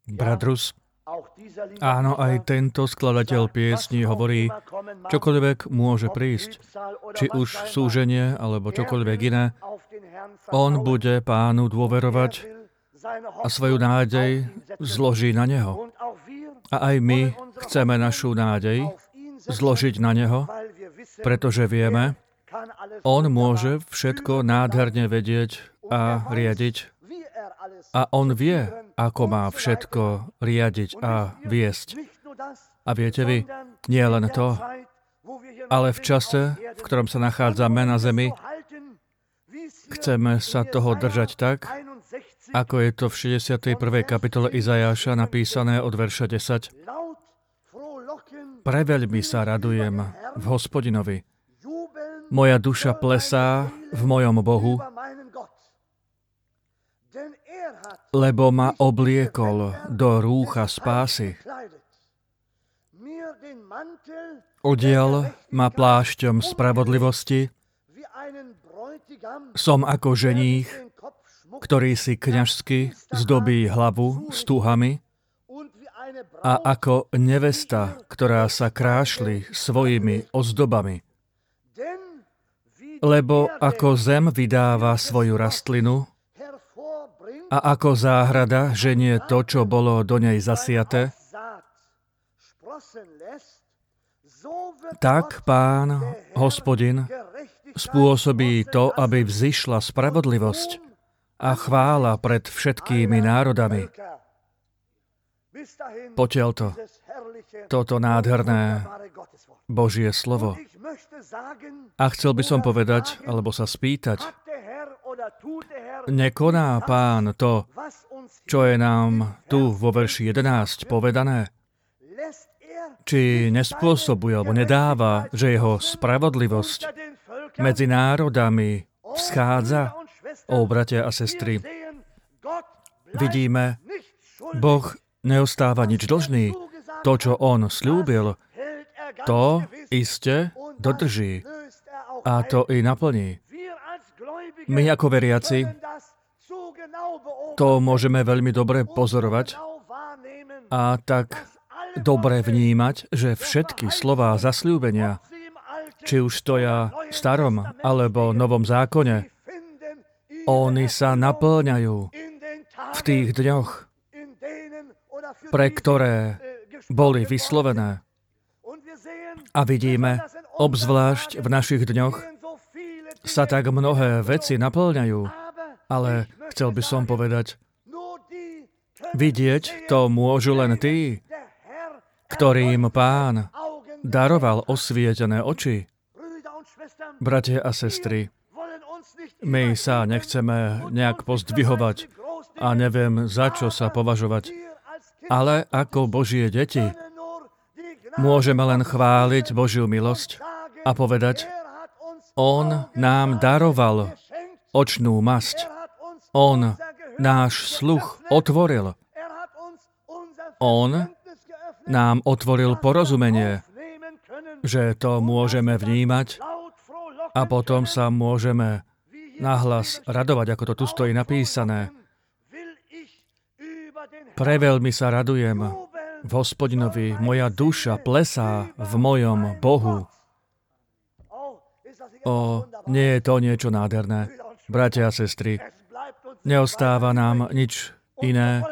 Bradrus. Áno, aj tento skladateľ piesní hovorí, čokoľvek môže prísť, či už súženie, alebo čokoľvek iné, on bude Pánu dôverovať a svoju nádej zloží na Neho. A aj my chceme našu nádej zložiť na Neho, pretože vieme, on môže všetko nádherne vedieť a riadiť. A on vie, ako má všetko riadiť a viesť. A viete vy, nie len to, ale v čase, v ktorom sa nachádzame na zemi, chceme sa toho držať tak, ako je to v 61. kapitole Izajáša napísané od verša 10. Preveľmi sa radujem v Hospodinovi. Moja duša plesá v mojom Bohu, lebo ma obliekol do rúcha spásy. Odial ma plášťom spravodlivosti. Som ako ženích, ktorý si kňažsky zdobí hlavu stúhami, a ako nevesta, ktorá sa krášli svojimi ozdobami. Lebo ako zem vydáva svoju rastlinu, a ako záhrada ženie to, čo bolo do nej zasiaté, tak Pán, Hospodin, spôsobí to, aby vzišla spravodlivosť a chvála pred všetkými národami. Potiaľto, toto nádherné Božie slovo. A chcel by som povedať, alebo sa spýtať, nekoná Pán to, čo je nám tu vo verši 11 povedané? Či nespôsobuje, alebo nedáva, že jeho spravodlivosť medzi národami vschádza? Ó, bratia a sestry, vidíme, Boh neostáva nič dlžný. To, čo on sľúbil, to iste dodrží a to i naplní. My ako veriaci to môžeme veľmi dobre pozorovať a tak dobre vnímať, že všetky slová zasľúbenia, či už stoja v starom alebo novom zákone, oni sa naplňajú v tých dňoch, pre ktoré boli vyslovené. A vidíme, obzvlášť v našich dňoch, sa tak mnohé veci naplňajú, ale chcel by som povedať, vidieť to môžu len tí, ktorým Pán daroval osvietené oči. Bratia a sestry, my sa nechceme nejak pozdvihovať a neviem, za čo sa považovať, ale ako Božie deti môžeme len chváliť Božiu milosť a povedať, on nám daroval očnú masť. On náš sluch otvoril. On nám otvoril porozumenie, že to môžeme vnímať a potom sa môžeme nahlas radovať, ako to tu stojí napísané. Preveľmi sa radujem v Hospodinovi, moja duša plesá v mojom Bohu. Nie je to niečo nádherné. Bratia a sestry, neostáva nám nič iné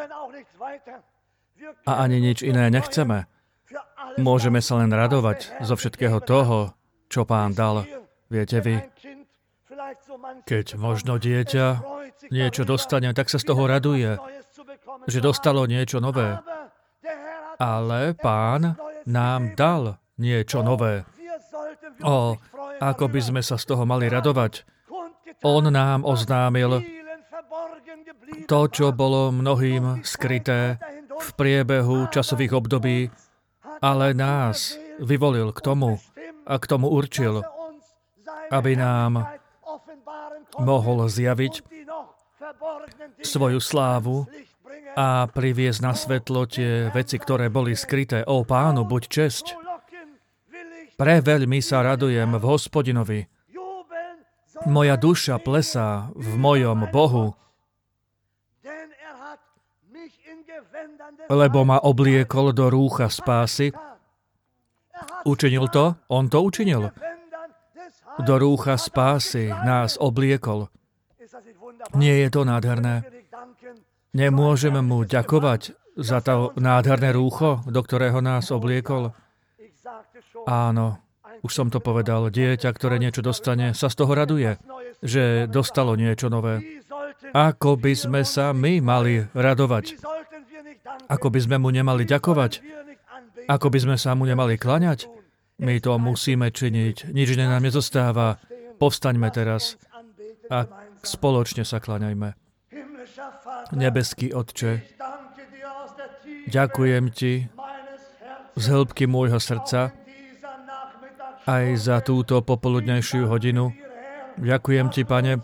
a ani nič iné nechceme. Môžeme sa len radovať zo všetkého toho, čo Pán dal. Viete vy, keď možno dieťa niečo dostane, tak sa z toho raduje, že dostalo niečo nové. Ale Pán nám dal niečo nové. Ako by sme sa z toho mali radovať. On nám oznámil to, čo bolo mnohým skryté v priebehu časových období, ale nás vyvolil k tomu a k tomu určil, aby nám mohol zjaviť svoju slávu a priviesť na svetlo tie veci, ktoré boli skryté. Ó Pánu, buď česť. Preveľmi sa radujem v Hospodinovi. Moja duša plesá v mojom Bohu. lebo ma obliekol do rúcha spásy. Učinil to? On to učinil. Do rúcha spásy nás obliekol. Nie je to nádherné? Nemôžeme mu ďakovať za to nádherné rúcho, do ktorého nás obliekol? Áno, už som to povedal. Dieťa, ktoré niečo dostane, sa z toho raduje, že dostalo niečo nové. Ako by sme sa my mali radovať? Ako by sme mu nemali ďakovať? Ako by sme sa mu nemali klaňať? My to musíme činiť. Nič iné nám nezostáva. Povstaňme teraz a spoločne sa klaňajme. Nebeský Otče, ďakujem Ti z hĺbky môjho srdca aj za túto popoludnejšiu hodinu. Ďakujem Ti, Pane,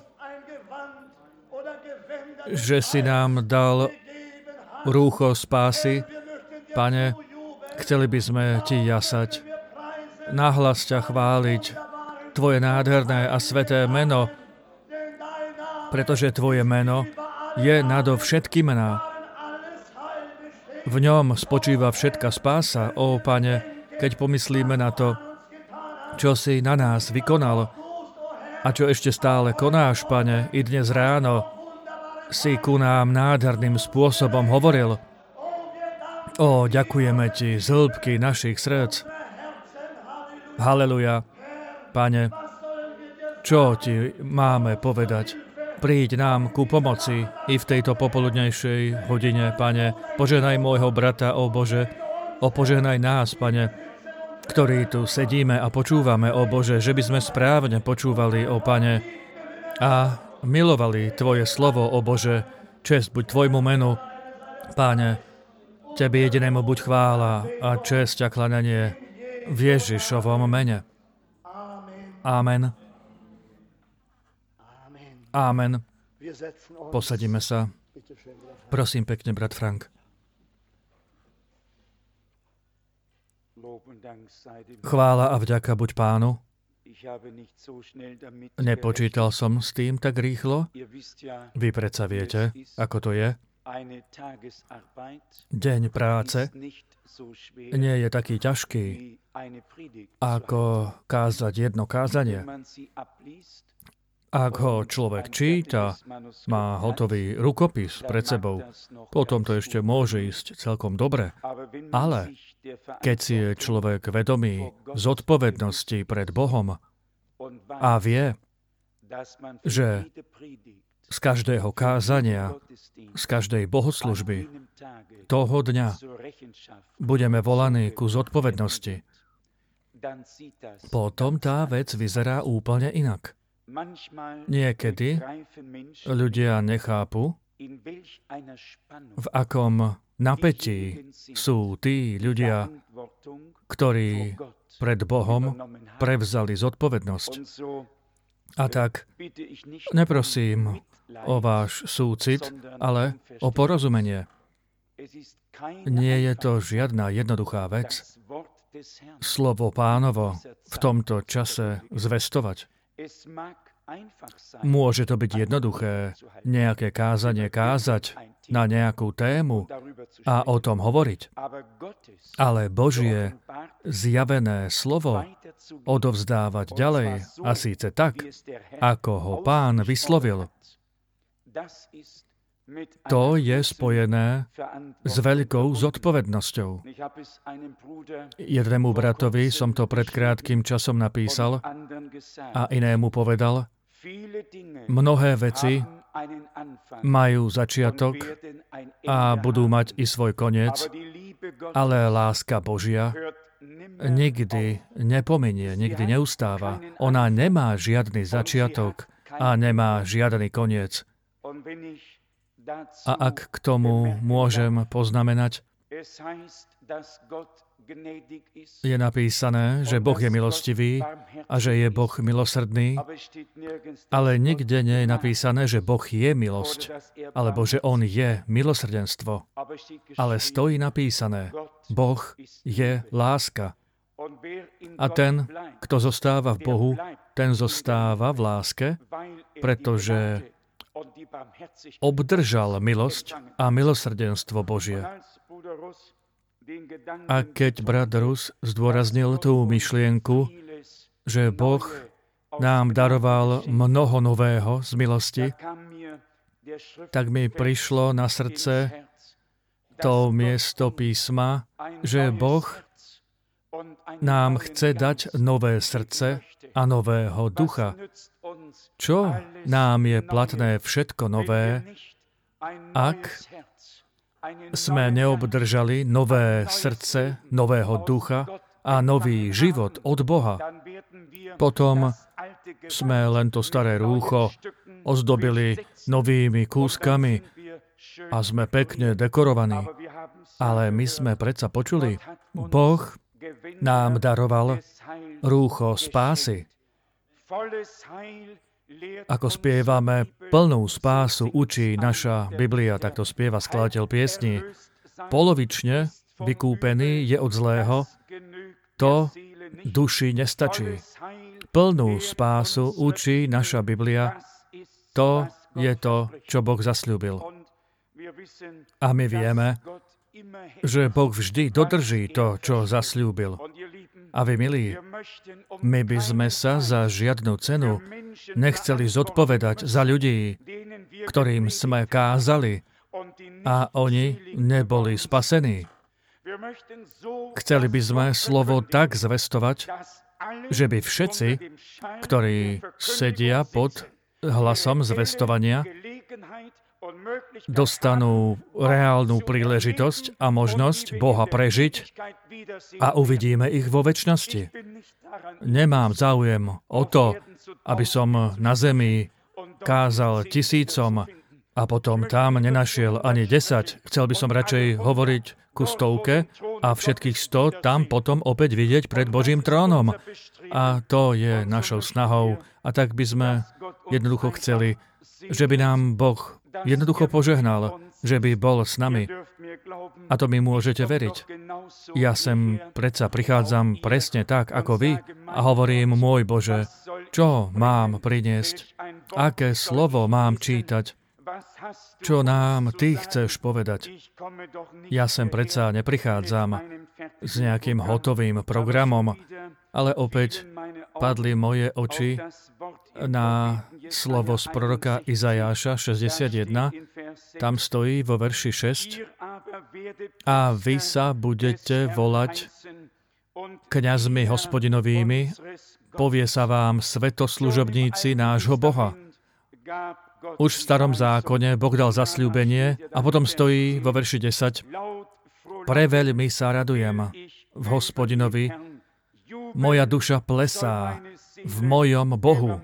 že si nám dal rúcho spásy. Pane, chceli by sme Ti jasať, nahlas ťa chváliť, Tvoje nádherné a sveté meno, pretože Tvoje meno je nado všetky mená. V ňom spočíva všetka spása, ó Pane, keď pomyslíme na to, čo si na nás vykonal a čo ešte stále konáš, Pane, i dnes ráno si ku nám nádherným spôsobom hovoril. Ó, ďakujeme Ti z hĺbky našich srdc. Haleluja. Pane, čo Ti máme povedať? Príď nám ku pomoci i v tejto popoludnejšej hodine, Pane. Požehnaj môjho brata, ó Bože. Požehnaj nás, Pane, ktorí tu sedíme a počúvame, ó Bože, že by sme správne počúvali, ó Pane, a milovali Tvoje slovo, ó Bože. Česť buď Tvojmu menu, Pane. Tebe jedinému buď chvála a česť a klananie v Ježišovom mene. Amen. Amen. Posadíme sa. Prosím pekne, brat Frank. Chvála a vďaka buď Pánu. Nepočítal som s tým tak rýchlo. Vy predsa viete, ako to je. Deň práce nie je taký ťažký, ako kázať jedno kázanie. Ak ho človek číta, má hotový rukopis pred sebou, potom to ešte môže ísť celkom dobre. Ale keď si je človek vedomý zodpovednosti pred Bohom a vie, že z každého kázania, z každej bohoslužby toho dňa budeme volaní ku zodpovednosti, potom tá vec vyzerá úplne inak. Niekedy ľudia nechápu, v akom napätí sú tí ľudia, ktorí pred Bohom prevzali zodpovednosť. A tak neprosím o váš súcit, ale o porozumenie. Nie je to žiadna jednoduchá vec slovo Pánovo v tomto čase zvestovať. Môže to byť jednoduché nejaké kázanie kázať na nejakú tému a o tom hovoriť. Ale Božie zjavené slovo odovzdávať ďalej, a síce tak, ako ho Pán vyslovil, to je spojené s veľkou zodpovednosťou. Jednému bratovi som to pred krátkym časom napísal a inému povedal, mnohé veci majú začiatok a budú mať i svoj koniec, ale láska Božia nikdy nepominie, nikdy neustáva. Ona nemá žiadny začiatok a nemá žiadny koniec. A ak k tomu môžem poznamenať, je napísané, že Boh je milostivý a že je Boh milosrdný, ale nikde nie je napísané, že Boh je milosť, alebo že On je milosrdenstvo. Ale stojí napísané, Boh je láska. A ten, kto zostáva v Bohu, ten zostáva v láske, pretože obdržal milosť a milosrdenstvo Božie. A keď brat Rus zdôraznil tú myšlienku, že Boh nám daroval mnoho nového z milosti, tak mi prišlo na srdce to miesto písma, že Boh nám chce dať nové srdce a nového ducha. Čo nám je platné všetko nové, ak sme neobdržali nové srdce, nového ducha a nový život od Boha? Potom sme len to staré rúcho ozdobili novými kúskami a sme pekne dekorovaní. Ale my sme predsa počuli, Boh nám daroval rúcho spásy. Ako spievame, plnú spásu učí naša Biblia, tak to spieva skladateľ piesní. Polovične vykúpený je od zlého, to duši nestačí. Plnú spásu učí naša Biblia, to je to, čo Boh zasľúbil. A my vieme, že Boh vždy dodrží to, čo zasľúbil. A vy, milí, my by sme sa za žiadnu cenu nechceli zodpovedať za ľudí, ktorým sme kázali a oni neboli spasení. Chceli by sme slovo tak zvestovať, že by všetci, ktorí sedia pod hlasom zvestovania, dostanú reálnu príležitosť a možnosť Boha prežiť a uvidíme ich vo večnosti. Nemám záujem o to, aby som na zemi kázal 1000 a potom tam nenašiel ani 10. Chcel by som radšej hovoriť ku 100 a všetkých 100 tam potom opäť vidieť pred Božím trónom. A to je našou snahou. A tak by sme jednoducho chceli, že by nám Boh jednoducho požehnal, že by bol s nami. A to mi môžete veriť. Ja sem predsa prichádzam presne tak, ako vy a hovorím, môj Bože, čo mám priniesť? Aké slovo mám čítať? Čo nám Ty chceš povedať? Ja sem predsa neprichádzam s nejakým hotovým programom, ale opäť padli moje oči na slovo z proroka Izajáša 61. Tam stojí vo verši 6. A vy sa budete volať kňazmi hospodinovými, povie sa vám svetoslužobníci nášho Boha. Už v starom zákone Boh dal zasľúbenie a potom stojí vo verši 10. Preveľmi sa radujem v Hospodinovi, moja duša plesá v mojom Bohu.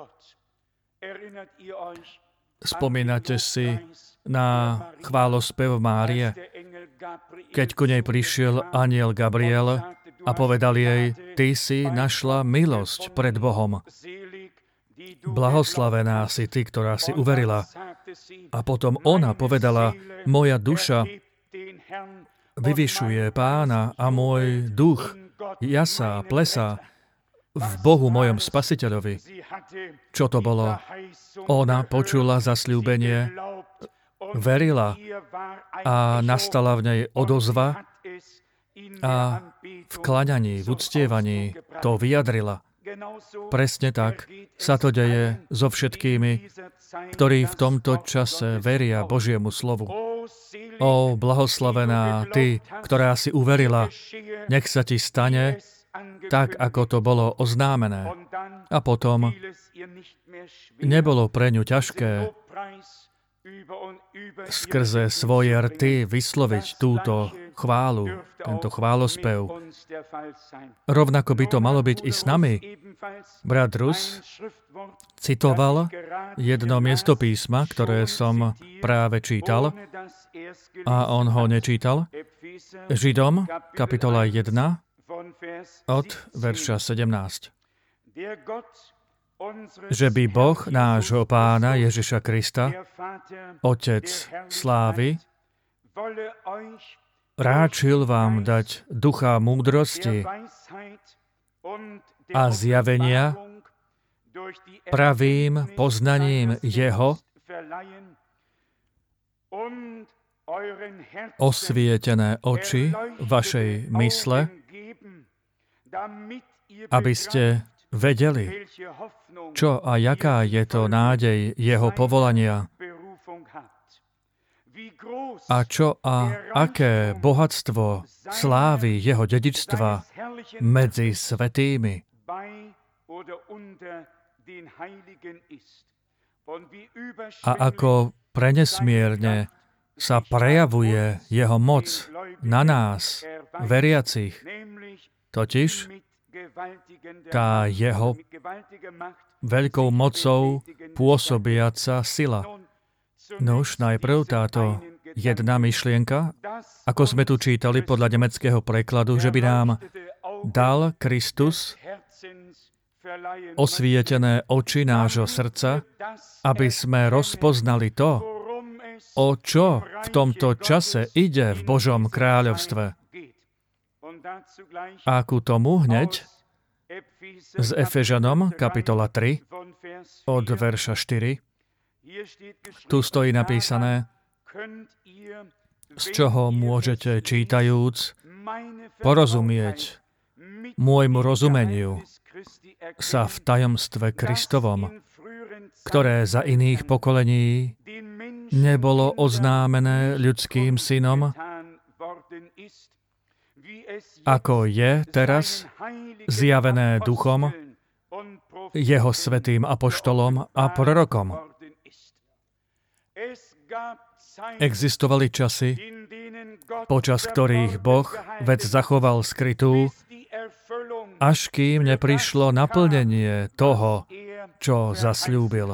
Spomínate si na chválospev Márie, keď ku nej prišiel anjel Gabriel a povedal jej, ty si našla milosť pred Bohom. Blahoslavená si ty, ktorá si uverila. A potom ona povedala, moja duša vyvyšuje Pána a môj duch jasá, plesá v Bohu mojom Spasiteľovi. Čo to bolo? Ona počula zasľúbenie, verila a nastala v nej odozva a v klaňaní, v uctievaní to vyjadrila. Presne tak sa to deje so všetkými, ktorí v tomto čase veria Božiemu slovu. Ó, blahoslavená ty, ktorá si uverila, nech sa ti stane tak, ako to bolo oznámené. A potom nebolo pre ňu ťažké skrze svoje rty vysloviť túto chválu, tento chválospev. Rovnako by to malo byť i s nami. Brat Rus citoval jedno miesto písma, ktoré som práve čítal, a on ho nečítal. Židom, kapitola 1, od verša 17. Že by Boh nášho Pána Ježiša Krista, Otec slávy, ráčil vám dať ducha múdrosti a zjavenia pravým poznaním Jeho osvietené oči vašej mysle, aby ste vedeli, čo a jaká je to nádej jeho povolania a čo a aké bohatstvo slávy jeho dedičstva medzi svätými. A ako prenesmierne sa prejavuje jeho moc na nás, veriacich, totiž tá jeho veľkou mocou pôsobiaca sila. Nož, najprv táto jedna myšlienka, ako sme tu čítali podľa nemeckého prekladu, že by nám dal Kristus osvietené oči nášho srdca, aby sme rozpoznali to, o čo v tomto čase ide v Božom kráľovstve. A ku tomu hneď z Efežanom, kapitola 3, od verša 4, tu stojí napísané, z čoho môžete čítajúc porozumieť môjmu rozumeniu sa v tajomstve Kristovom, ktoré za iných pokolení nebolo oznámené ľudským synom, ako je teraz zjavené duchom, jeho svätým apoštolom a prorokom. Existovali časy, počas ktorých Boh vec zachoval skrytú, až kým neprišlo naplnenie toho, čo zasľúbil.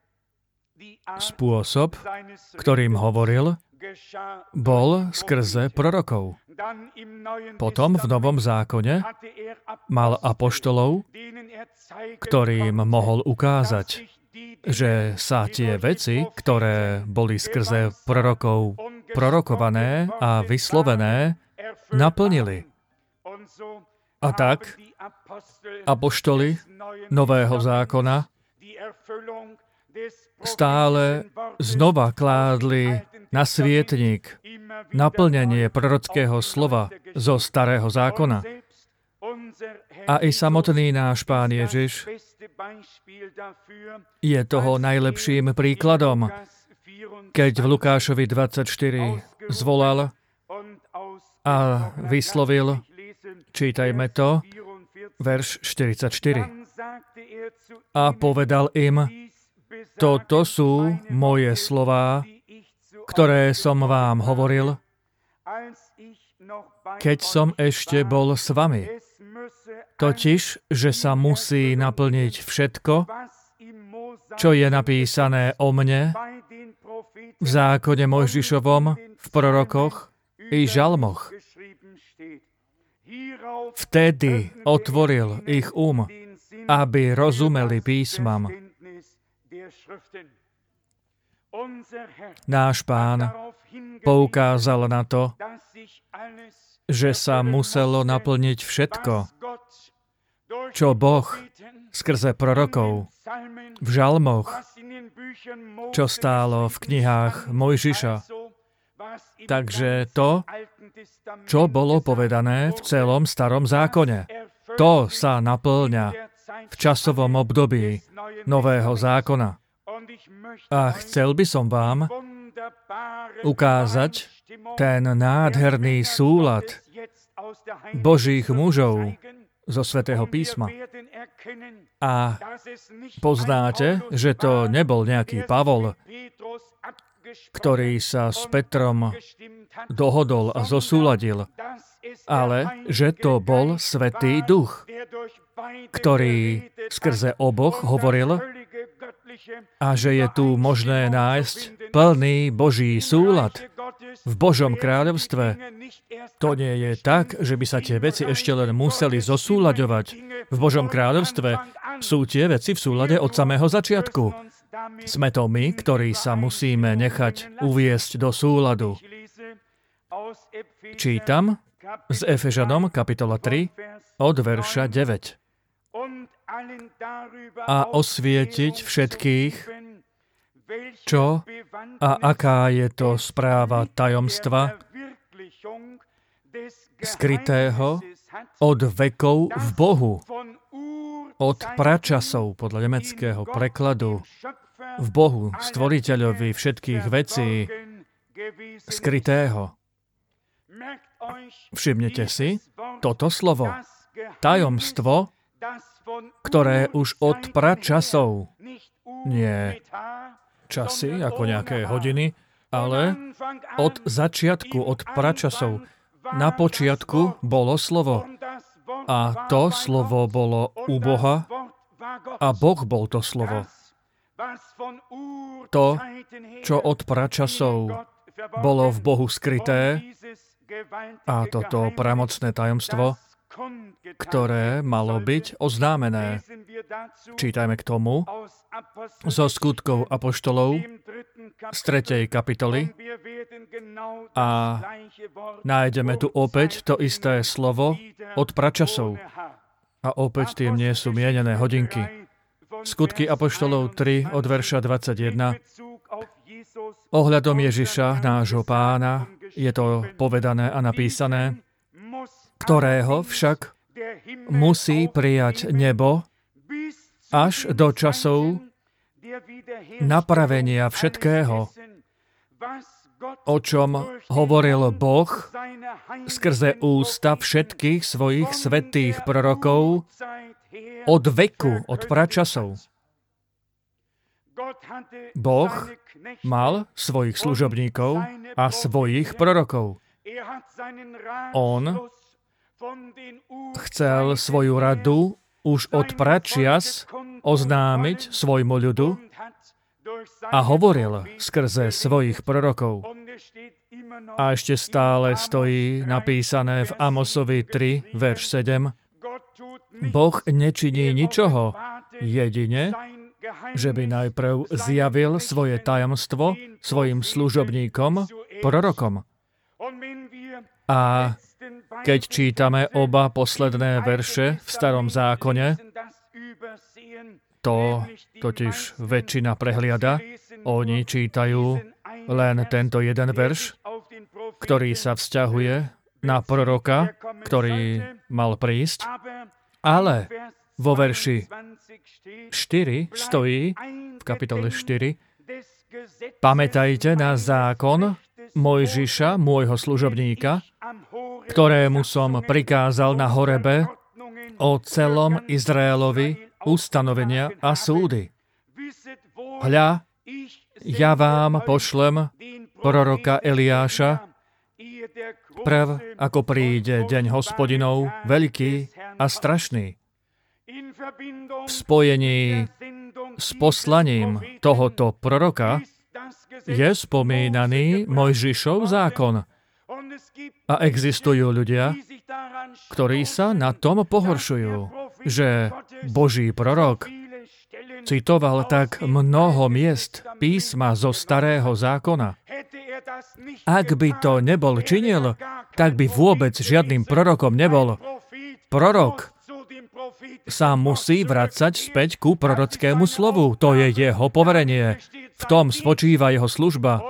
Spôsob, ktorým hovoril, bol skrze prorokov. Potom v Novom zákone mal apoštolov, ktorým mohol ukázať, že sa tie veci, ktoré boli skrze prorokov prorokované a vyslovené, naplnili. A tak apoštoli Nového zákona stále znova kládli na svietnik naplnenie prorockého slova zo Starého zákona. A i samotný náš Pán Ježiš je toho najlepším príkladom, keď v Lukášovi 24 zvolal a vyslovil, čítajme to, verš 44. A povedal im, toto sú moje slová, ktoré som vám hovoril, keď som ešte bol s vami. Totiž, že sa musí naplniť všetko, čo je napísané o mne v zákone Mojžišovom, v prorokoch i žalmoch. Vtedy otvoril ich aby rozumeli písmam. Náš Pán poukázal na to, že sa muselo naplniť všetko, čo Boh skrze prorokov v žalmoch, čo stálo v knihách Mojžiša. Takže to, čo bolo povedané v celom Starom zákone, to sa naplňa v časovom období Nového zákona. A chcel by som vám ukázať ten nádherný súlad Božích mužov zo Svätého písma. A poznáte, že to nebol nejaký Pavol, ktorý sa s Petrom dohodol a zosúladil, ale že to bol Svätý Duch, ktorý skrze oboch hovoril a že je tu možné nájsť plný Boží súlad v Božom kráľovstve. To nie je tak, že by sa tie veci ešte len museli zosúľaďovať. V Božom kráľovstve sú tie veci v súlade od samého začiatku. Sme to my, ktorí sa musíme nechať uviesť do súladu. Čítam z Efežanom, kapitola 3, od verša 9. A osvietiť všetkých čo a aká je to správa tajomstva skrytého od vekov v Bohu, od pračasov, podľa nemeckého prekladu, v Bohu, stvoriteľovi všetkých vecí, skrytého. Všimnite si toto slovo. Tajomstvo, ktoré už od pračasov, nie časy ako nejaké hodiny, ale od začiatku, od pračasov. Na počiatku bolo slovo. A to slovo bolo u Boha a Boh bol to slovo. To, čo od pračasov bolo v Bohu skryté, a toto pramocné tajomstvo, ktoré malo byť oznámené. Čítajme k tomu zo Skutkov apoštolov z 3. kapitoly a nájdeme tu opäť to isté slovo od pračasov. A opäť tým nie sú mienené hodinky. Skutky apoštolov 3 od verša 21. Ohľadom Ježiša, nášho Pána, je to povedané a napísané, ktorého však musí prijať nebo až do časov napravenia všetkého, o čom hovoril Boh skrze ústa všetkých svojich svätých prorokov od veku, od pračasov. Boh mal svojich služobníkov a svojich prorokov. On chcel svoju radu už od pračias oznámiť svojmu ľudu a hovoril skrze svojich prorokov. A ešte stále stojí napísané v Amosovi 3, verš 7. Boh nečiní ničoho, jedine, že by najprv zjavil svoje tajomstvo svojim služobníkom, prorokom. A keď čítame oba posledné verše v Starom zákone, to totiž väčšina prehliada, oni čítajú len tento jeden verš, ktorý sa vzťahuje na proroka, ktorý mal prísť, ale vo verši 4 stojí, v kapitole 4, pamätajte na zákon Mojžiša, môjho služobníka, ktorému som prikázal na horebe o celom Izraelovi ustanovenia a súdy. Hľa, ja vám pošlem proroka Eliáša, prv ako príde deň Hospodinov, veľký a strašný. V spojení s poslaním tohoto proroka je spomínaný Mojžišov zákon. A existujú ľudia, ktorí sa na tom pohoršujú, že Boží prorok citoval tak mnoho miest písma zo Starého zákona. Ak by to nebol činil, tak by vôbec žiadnym prorokom nebol. Prorok sa musí vracať späť ku prorockému slovu. To je jeho poverenie. V tom spočíva jeho služba.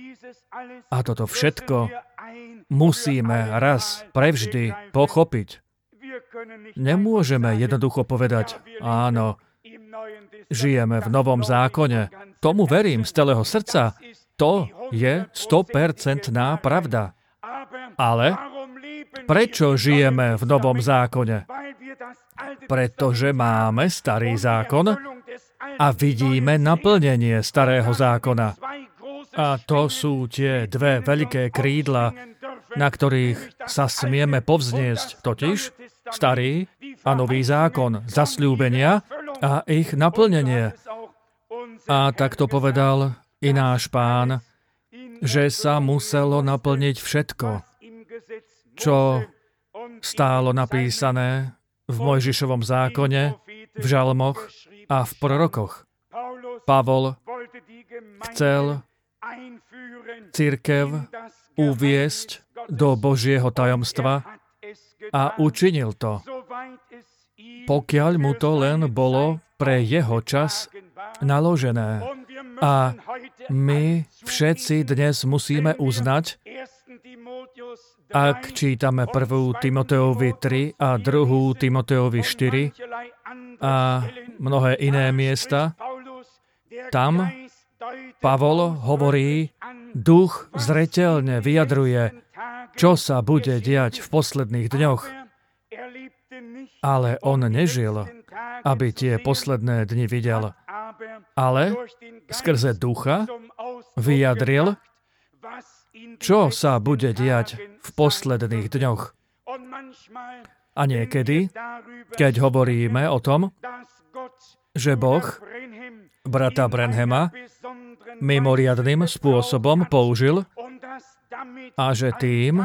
A toto všetko musíme raz prevždy pochopiť. Nemôžeme jednoducho povedať, áno, žijeme v Novom zákone. Tomu verím z celého srdca. To je 100% pravda. Ale prečo žijeme v Novom zákone? Pretože máme Starý zákon a vidíme naplnenie Starého zákona. A to sú tie dve veľké krídla, na ktorých sa smieme povzniesť, totiž Starý a Nový zákon, zasľúbenia a ich naplnenie. A tak to povedal i náš Pán, že sa muselo naplniť všetko, čo stálo napísané v Mojžišovom zákone, v žalmoch a v prorokoch. Pavol chcel cirkev uviesť do Božieho tajomstva a učinil to, pokiaľ mu to len bolo pre jeho čas naložené. A My všetci dnes musíme uznať, ak čítame 1. Timoteovi 3 a 2. Timoteovi 4 a mnohé iné miesta, tam Pavol hovorí, duch zreteľne vyjadruje, čo sa bude diať v posledných dňoch. Ale on nežil, aby tie posledné dni videl, ale skrze ducha vyjadril, čo sa bude diať v posledných dňoch. A niekedy, keď hovoríme o tom, že Boh brata Branhama mimoriadnym spôsobom použil a že tým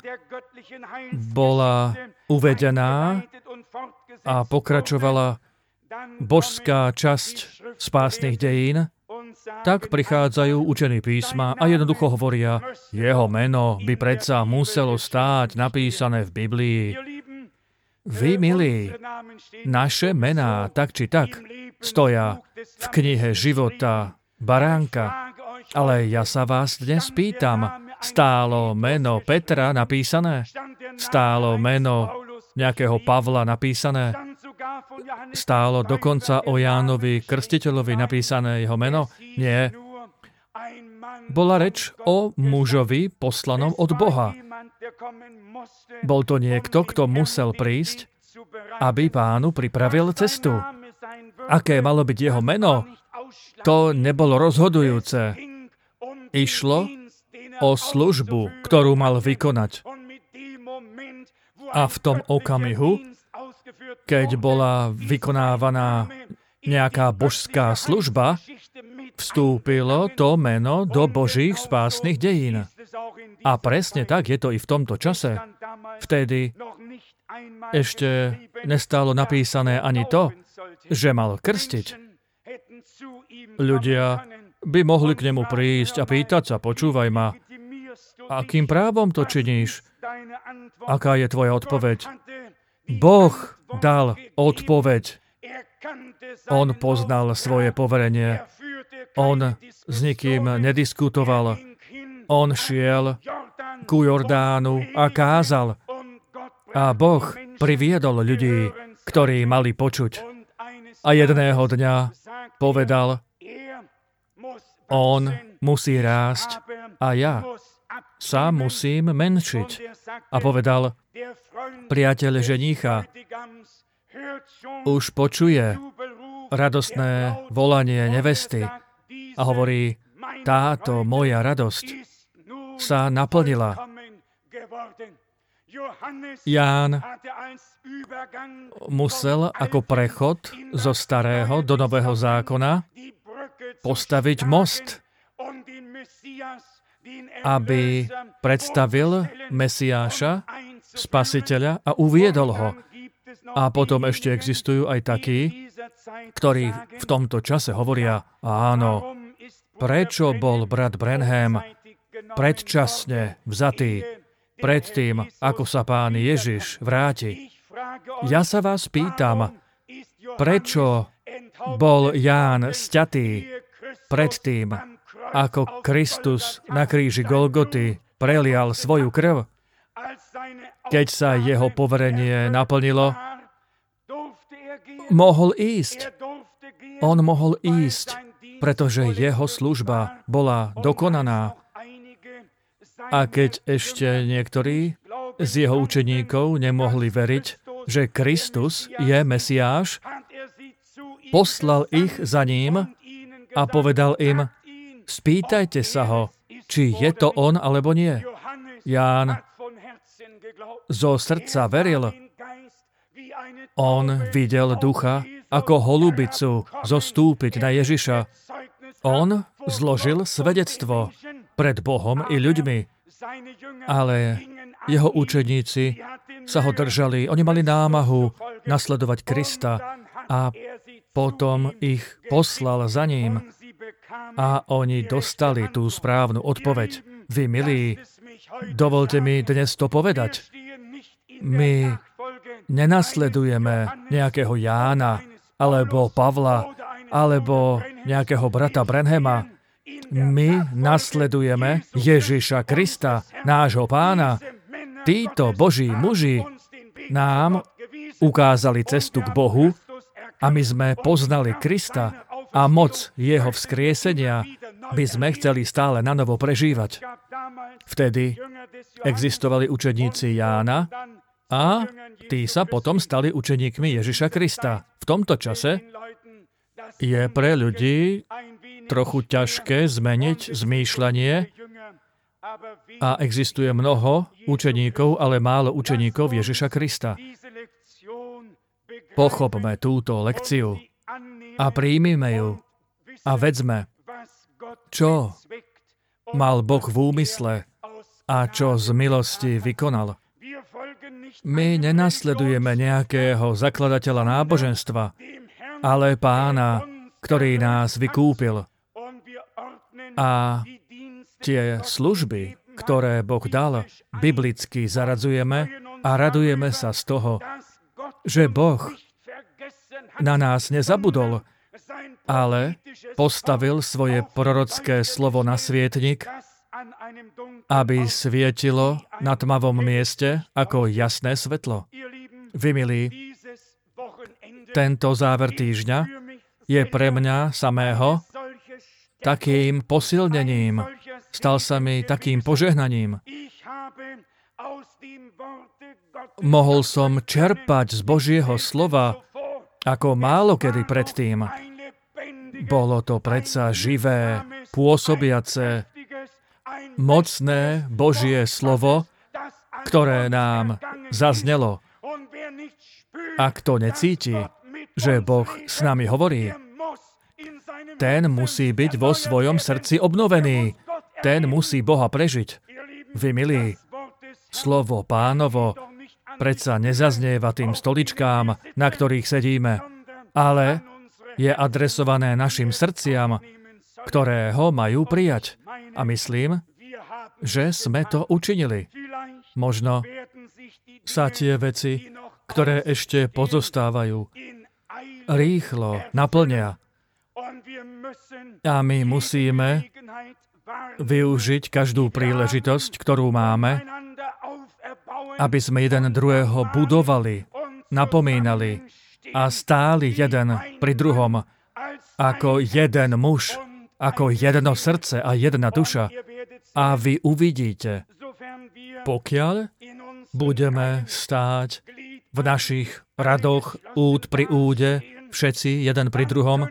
bola uvedená a pokračovala božská časť spásnych dejín, tak prichádzajú učení písma a jednoducho hovoria, jeho meno by predsa muselo stáť napísané v Biblii. Vy, milí, naše mená, tak či tak, stoja v knihe života Baránka. Ale ja sa vás dnes pýtam, stálo meno Petra napísané? Stálo meno nejakého Pavla napísané? Stálo dokonca o Jánovi Krstiteľovi napísané jeho meno? Nie. Bola reč o mužovi poslanom od Boha. Bol to niekto, kto musel prísť, aby Pánu pripravil cestu. Aké malo byť jeho meno? To nebolo rozhodujúce. Išlo o službu, ktorú mal vykonať. A v tom okamihu, keď bola vykonávaná nejaká božská služba, vstúpilo to meno do Božích spásnych dejín. A presne tak je to i v tomto čase. Vtedy ešte nestálo napísané ani to, že mal krstiť. Ľudia by mohli k nemu prísť a pýtať sa, počúvaj ma, akým právom to činíš? Aká je tvoja odpoveď? Boh dal odpoveď. On poznal svoje poverenie. On s nikým nediskutoval. On šiel ku Jordánu a kázal. A Boh priviedol ľudí, ktorí mali počuť. A jedného dňa povedal, on musí rásť a ja sa musím menšiť. A povedal, priateľ ženícha už počuje radostné volanie nevesty a hovorí, táto moja radosť sa naplnila. Ján musel ako prechod zo starého do nového zákona postaviť most, aby predstavil Mesiáša, Spasiteľa a uviedol ho. A potom ešte existujú aj takí, ktorí v tomto čase hovoria, áno, prečo bol brat Branham predčasne vzatý predtým, ako sa Pán Ježiš vráti. Ja sa vás pýtam, prečo bol Ján sťatý predtým, ako Kristus na kríži Golgoty prelial svoju krv? Keď sa jeho poverenie naplnilo, mohol ísť. On mohol ísť, pretože jeho služba bola dokonaná. A keď ešte niektorí z jeho učeníkov nemohli veriť, že Kristus je Mesiáš, poslal ich za ním a povedal im, spýtajte sa ho, či je to on alebo nie. Ján zo srdca veril. On videl ducha ako holubicu zostúpiť na Ježiša. On zložil svedectvo pred Bohom i ľuďmi, ale jeho učeníci sa ho držali. Oni mali námahu nasledovať Krista a potom ich poslal za ním a oni dostali tú správnu odpoveď. Vy, milí, dovolte mi dnes to povedať. My nenasledujeme nejakého Jána, alebo Pavla, alebo nejakého brata Branhama, My nasledujeme Ježiša Krista, nášho Pána. Títo Boží muži nám ukázali cestu k Bohu a my sme poznali Krista a moc jeho vzkriesenia by sme chceli stále nanovo prežívať. Vtedy existovali učeníci Jána a tí sa potom stali učeníkmi Ježiša Krista. V tomto čase je pre ľudí trochu ťažké zmeniť zmýšľanie a existuje mnoho učeníkov, ale málo učeníkov Ježiša Krista. Pochopme túto lekciu a príjmime ju a vedzme, čo mal Boh v úmysle a čo z milosti vykonal. My nenasledujeme nejakého zakladateľa náboženstva, ale Pána, ktorý nás vykúpil. A tie služby, ktoré Boh dal, biblicky zaradzujeme a radujeme sa z toho, že Boh na nás nezabudol, ale postavil svoje prorocké slovo na svietnik, aby svietilo na tmavom mieste ako jasné svetlo. Vy, milí, tento záver týždňa je pre mňa samého takým posilnením. Stal sa mi takým požehnaním. Mohol som čerpať z Božieho slova ako málo kedy predtým. Bolo to predsa živé, pôsobiace, mocné Božie slovo, ktoré nám zaznelo. A kto necíti, že Boh s nami hovorí, ten musí byť vo svojom srdci obnovený. Ten musí Boha prežiť. Vy, milí, slovo Pánovo predsa nezaznieva tým stoličkám, na ktorých sedíme, ale je adresované našim srdciam, ktoré ho majú prijať. A myslím, že sme to učinili. Možno sa tie veci, ktoré ešte pozostávajú, rýchlo naplnia. A my musíme využiť každú príležitosť, ktorú máme, aby sme jeden druhého budovali, napomínali a stáli jeden pri druhom ako jeden muž, ako jedno srdce a jedna duša. A vy uvidíte, pokiaľ budeme stáť v našich radoch úd pri úde, všetci jeden pri druhom,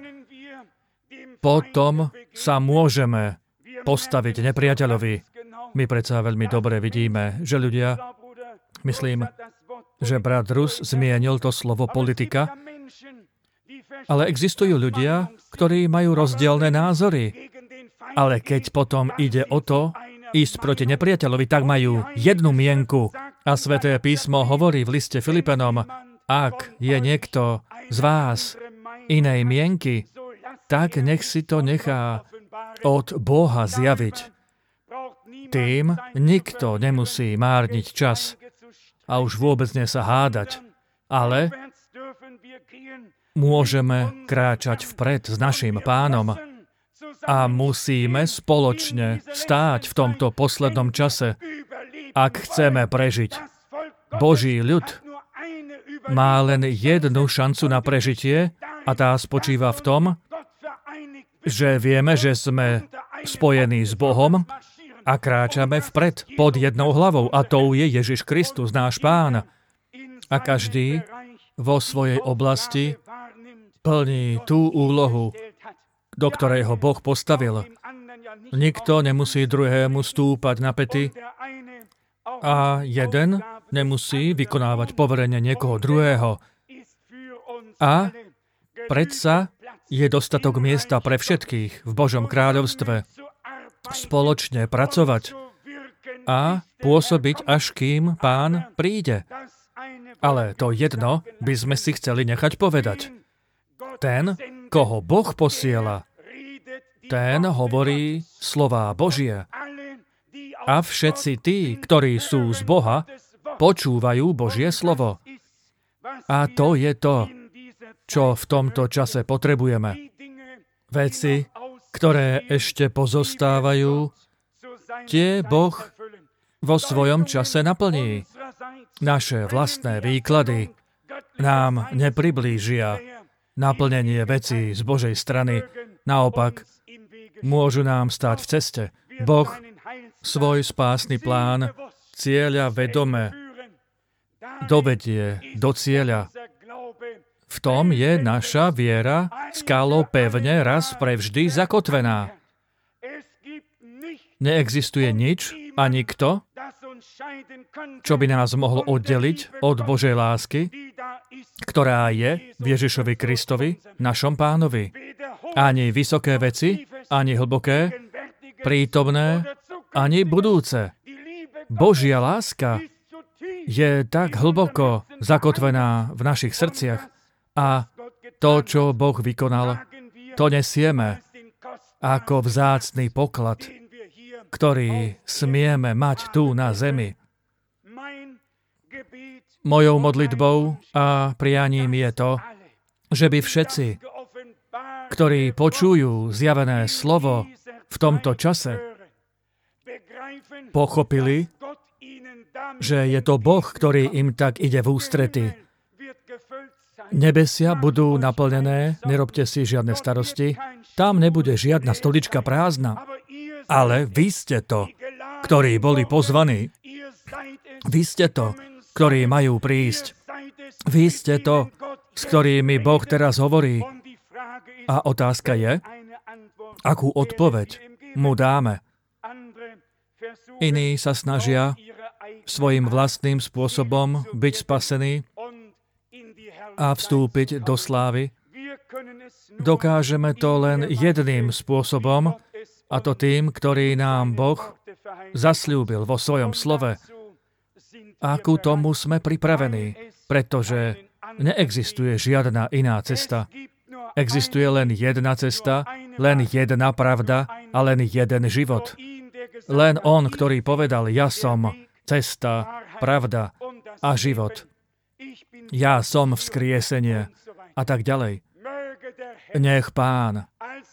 potom sa môžeme postaviť nepriateľovi. My predsa veľmi dobre vidíme, že ľudia, myslím, že brat Rus zmienil to slovo politika, ale existujú ľudia, ktorí majú rozdielne názory. Ale keď potom ide o to, ísť proti nepriateľovi, tak majú jednu mienku. A Sväté písmo hovorí v liste Filipanom, ak je niekto z vás inej mienky, tak nech si to nechá od Boha zjaviť. Tým nikto nemusí márniť čas a už vôbec nie sa hádať, ale môžeme kráčať vpred s našim Pánom a musíme spoločne stáť v tomto poslednom čase, ak chceme prežiť. Boží ľud má len jednu šancu na prežitie a tá spočíva v tom, že vieme, že sme spojení s Bohom a kráčame vpred pod jednou hlavou a tou je Ježiš Kristus, náš Pán. A každý vo svojej oblasti plní tú úlohu, do ktorej ho Boh postavil. Nikto nemusí druhému stúpať na päty a jeden nemusí vykonávať poverenie niekoho druhého. A predsa je dostatok miesta pre všetkých v Božom kráľovstve. Spoločne pracovať a pôsobiť, až kým Pán príde. Ale to jedno by sme si chceli nechať povedať. Ten, koho Boh posiela, ten hovorí slová Božie. A všetci tí, ktorí sú z Boha, počúvajú Božie slovo. A to je to, čo v tomto čase potrebujeme. Veci, ktoré ešte pozostávajú, tie Boh vo svojom čase naplní. Naše vlastné výklady nám nepriblížia naplnenie vecí z Božej strany. Naopak, môžu nám stáť v ceste. Boh svoj spásny plán cieľa vedome dovedie do cieľa. V tom je naša viera skálou pevne raz prevždy zakotvená. Neexistuje nič a nikto, čo by nás mohlo oddeliť od Božej lásky, ktorá je v Ježišovi Kristovi, našom Pánovi. Ani vysoké veci, ani hlboké, prítomné, ani budúce. Božia láska je tak hlboko zakotvená v našich srdciach a to, čo Boh vykonal, to nesieme ako vzácny poklad, ktorý smieme mať tu na zemi. Mojou modlitbou a prianím je to, že by všetci, ktorí počujú zjavené slovo v tomto čase, pochopili, že je to Boh, ktorý im tak ide v ústrety. Nebesia budú naplnené, nerobte si žiadne starosti, tam nebude žiadna stolička prázdna. Ale vy ste to, ktorí boli pozvaní. Vy ste to, ktorí majú prísť. Vy ste to, s ktorými Boh teraz hovorí. A otázka je, akú odpoveď mu dáme. Iní sa snažia svojim vlastným spôsobom byť spasení a vstúpiť do slávy. Dokážeme to len jedným spôsobom, a to tým, ktorý nám Boh zasľúbil vo svojom slove. A ku tomu sme pripravení, pretože neexistuje žiadna iná cesta. Existuje len jedna cesta, len jedna pravda a len jeden život. Len on, ktorý povedal, ja som cesta, pravda a život. Ja som vzkriesenie a tak ďalej. Nech Pán,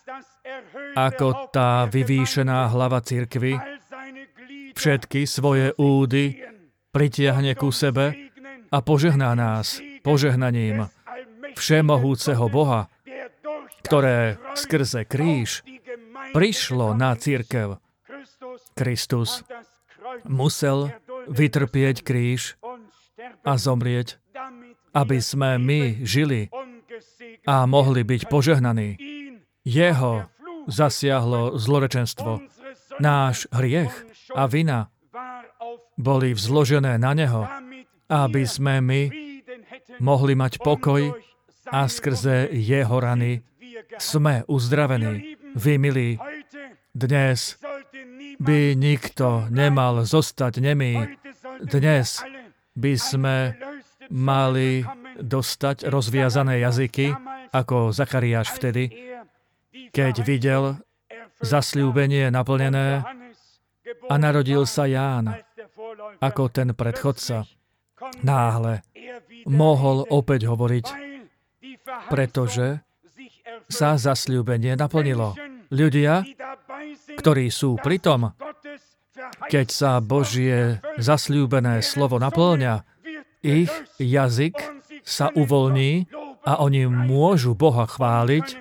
ako tá vyvýšená hlava cirkvi, všetky svoje údy pritiahne ku sebe a požehná nás požehnaním všemohúceho Boha, ktoré skrze kríž prišlo na cirkev. Kristus musel vytrpieť kríž a zomrieť, aby sme my žili a mohli byť požehnaní. Jeho zasiahlo zlorečenstvo. Náš hriech a vina boli vzložené na neho, aby sme my mohli mať pokoj a skrze jeho rany sme uzdravení. Vy, milí, dnes by nikto nemal zostať nemý. Dnes by sme mali dostať rozviazané jazyky, ako Zachariáš vtedy, keď videl zasľúbenie naplnené a narodil sa Ján ako ten predchodca. Náhle mohol opäť hovoriť, pretože sa zasľúbenie naplnilo. Ľudia, ktorí sú pri tom, keď sa Božie zasľúbené slovo naplňa, ich jazyk sa uvoľní a oni môžu Boha chváliť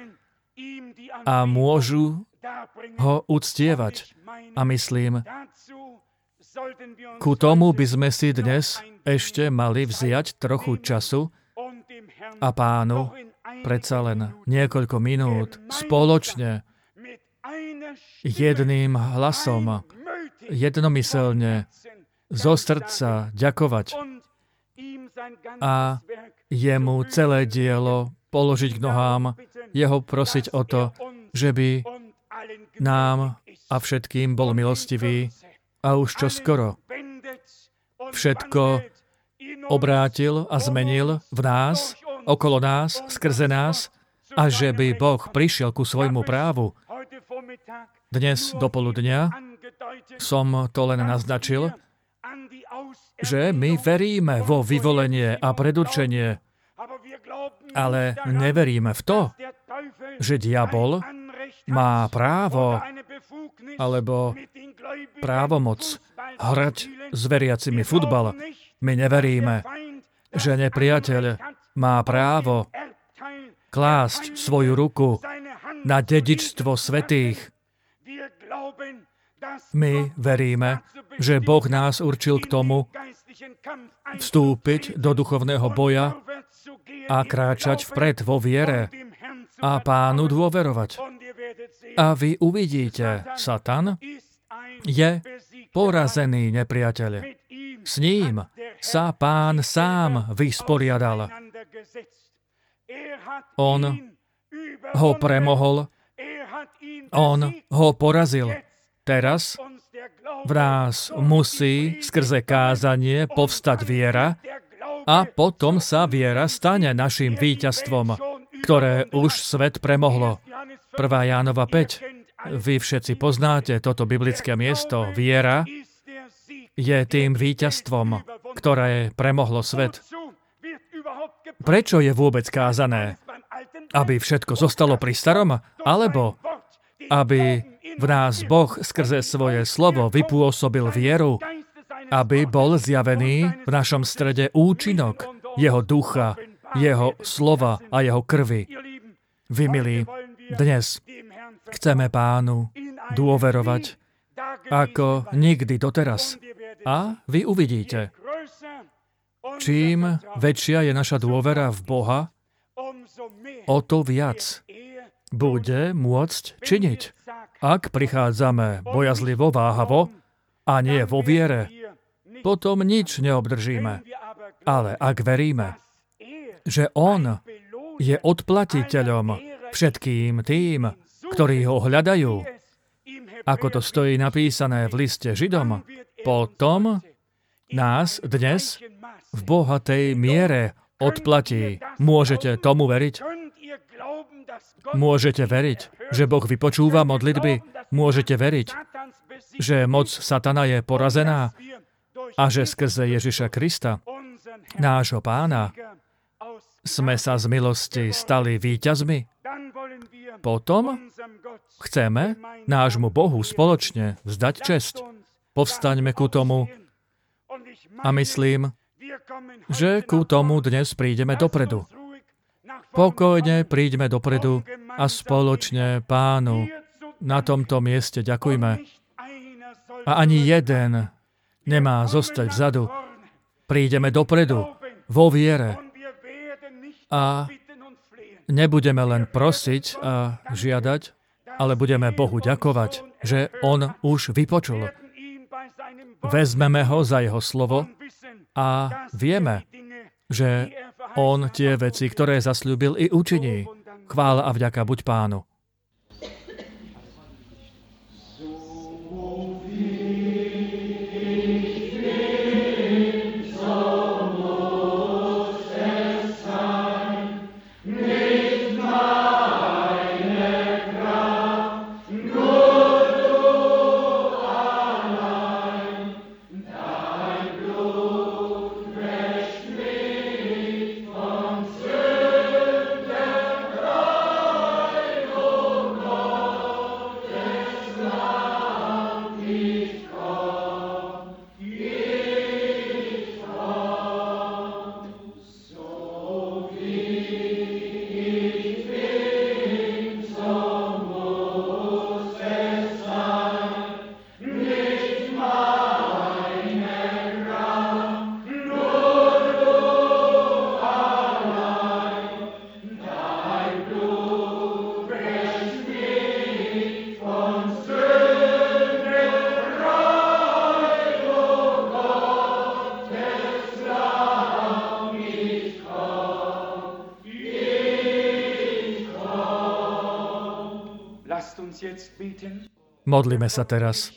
a môžu ho uctievať. A myslím, ku tomu by sme si dnes ešte mali vziať trochu času a Pánu predsa len niekoľko minút spoločne jedným hlasom, jednomyselne, zo srdca ďakovať a jemu celé dielo položiť k nohám, jeho prosiť o to, že by nám a všetkým bol milostivý a už čoskoro všetko obrátil a zmenil v nás, okolo nás, skrze nás a že by Boh prišiel ku svojmu právu. Dnes dopoludnia som to len naznačil, že my veríme vo vyvolenie a predurčenie, ale neveríme v to, že diabol má právo alebo právomoc hrať s veriacimi futbal. My neveríme, že nepriateľ má právo klásť svoju ruku na dedičstvo svätých. My veríme, že Boh nás určil k tomu vstúpiť do duchovného boja a kráčať vpred vo viere a Pánu dôverovať. A vy uvidíte, Satan je porazený nepriateľ. S ním sa Pán sám vysporiadal. On ho premohol, on ho porazil. Teraz v nás musí skrze kázanie povstať viera a potom sa viera stane našim víťazstvom, ktoré už svet premohlo. 1. Jánova 5. Vy všetci poznáte toto biblické miesto. Viera je tým víťazstvom, ktoré premohlo svet. Prečo je vôbec kázané? Aby všetko zostalo pri starom? Alebo aby v nás Boh skrze svoje slovo vypôsobil vieru, aby bol zjavený v našom strede účinok jeho ducha, jeho slova a jeho krvi. Vy, milí, dnes chceme Pánu dôverovať ako nikdy doteraz. A vy uvidíte, čím väčšia je naša dôvera v Boha, o to viac bude môcť činiť. Ak prichádzame bojazlivo, váhavo a nie vo viere, potom nič neobdržíme. Ale ak veríme, že On je odplatiteľom všetkým tým, ktorí ho hľadajú, ako to stojí napísané v liste Židom, potom nás dnes v bohatej miere odplatí. Môžete tomu veriť? Môžete veriť, že Boh vypočúva modlitby? Môžete veriť, že moc Satana je porazená a že skrze Ježiša Krista, nášho Pána, sme sa z milosti stali víťazmi? Potom chceme nášmu Bohu spoločne vzdať česť. Povstaňme ku tomu a myslím, že ku tomu dnes prídeme dopredu. Pokojne príďme dopredu a spoločne Pánu na tomto mieste ďakujme. A ani jeden nemá zostať vzadu. Prídeme dopredu vo viere a nebudeme len prosiť a žiadať, ale budeme Bohu ďakovať, že On už vypočul. Vezmeme ho za jeho slovo a vieme, že On tie veci, ktoré zasľúbil, i učiní. Chvála a vďaka buď Pánu. Modlíme sa teraz.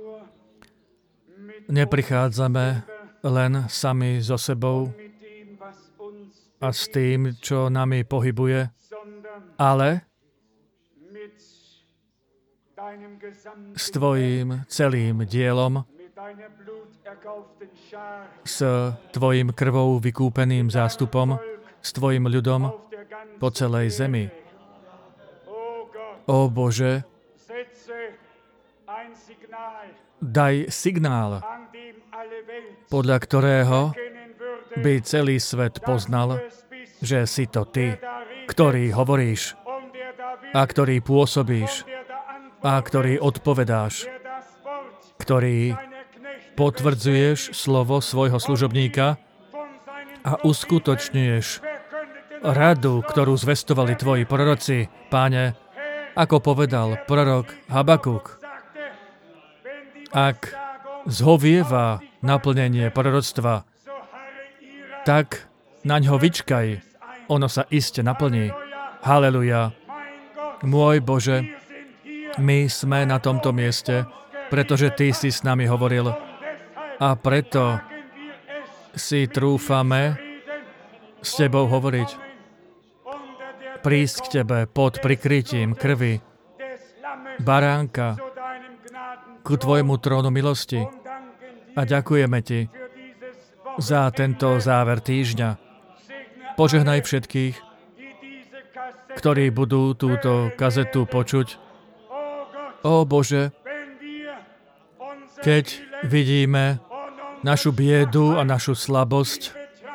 Neprichádzame len sami so sebou a s tým, čo nami pohybuje, ale s tvojím celým dielom, s tvojim krvou vykúpeným zástupom, s tvojim ľudom po celej zemi. Ó Bože, daj signál, podľa ktorého by celý svet poznal, že si to Ty, ktorý hovoríš a ktorý pôsobíš a ktorý odpovedáš, ktorý potvrdzuješ slovo svojho služobníka a uskutočňuješ radu, ktorú zvestovali Tvoji proroci, Páne, ako povedal prorok Habakuk. Ak zhovieva naplnenie proroctva, tak na ňo vyčkaj, ono sa iste naplní. Haleluja. Môj Bože, my sme na tomto mieste, pretože Ty si s nami hovoril a preto si trúfame s Tebou hovoriť. Prísť k Tebe pod prikrytím krvi baránka ku Tvojmu trónu milosti a ďakujeme Ti za tento záver týždňa. Požehnaj všetkých, ktorí budú túto kazetu počuť. Ó Bože, keď vidíme našu biedu a našu slabosť,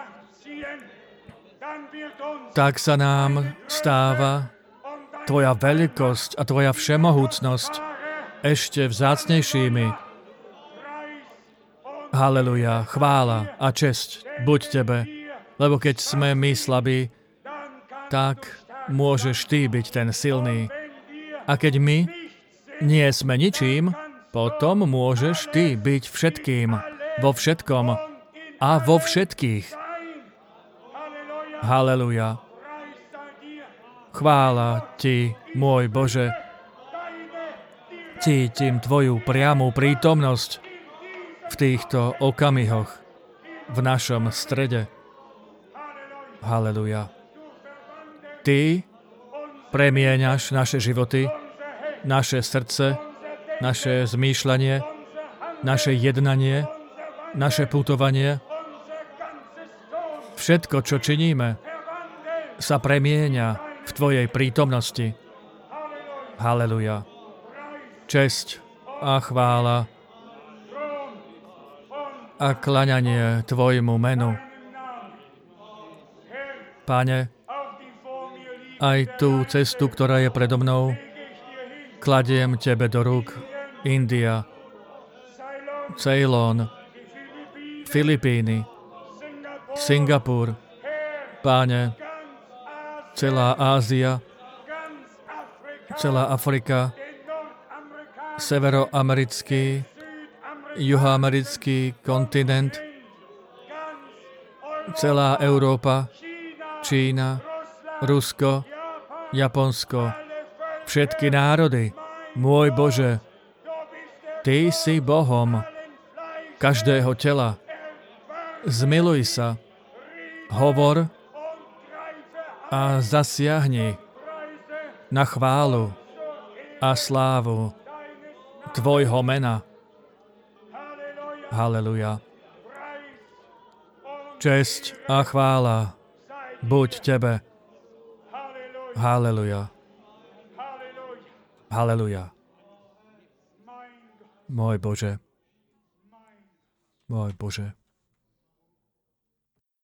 tak sa nám stáva Tvoja veľkosť a Tvoja všemohúcnosť ešte vzácnejšími. Haleluja, chvála a česť buď Tebe, lebo keď sme my slabí, tak môžeš Ty byť ten silný. A keď my nie sme ničím, potom môžeš Ty byť všetkým, vo všetkom a vo všetkých. Haleluja. Chvála Ti, môj Bože. Cítim Tvoju priamu prítomnosť v týchto okamihoch, v našom strede. Haleluja. Ty premieňaš naše životy, naše srdce, naše zmýšľanie, naše jednanie, naše putovanie. Všetko, čo činíme, sa premieňa v Tvojej prítomnosti. Haleluja. Česť a chvála a klaňanie Tvojmu menu. Páne, aj tú cestu, ktorá je predo mnou, kladiem Tebe do rúk. India, Ceylon, Filipíny, Singapur, Páne, celá Ázia, celá Afrika, severoamerický, juhoamerický kontinent, celá Európa, Čína, Rusko, Japonsko, všetky národy. Môj Bože, Ty si Bohom každého tela. Zmiluj sa, hovor a zasiahni na chválu a slávu Tvojho mena. Haleluja. Česť a chvála buď Tebe. Haleluja. Haleluja. Môj Bože. Môj Bože.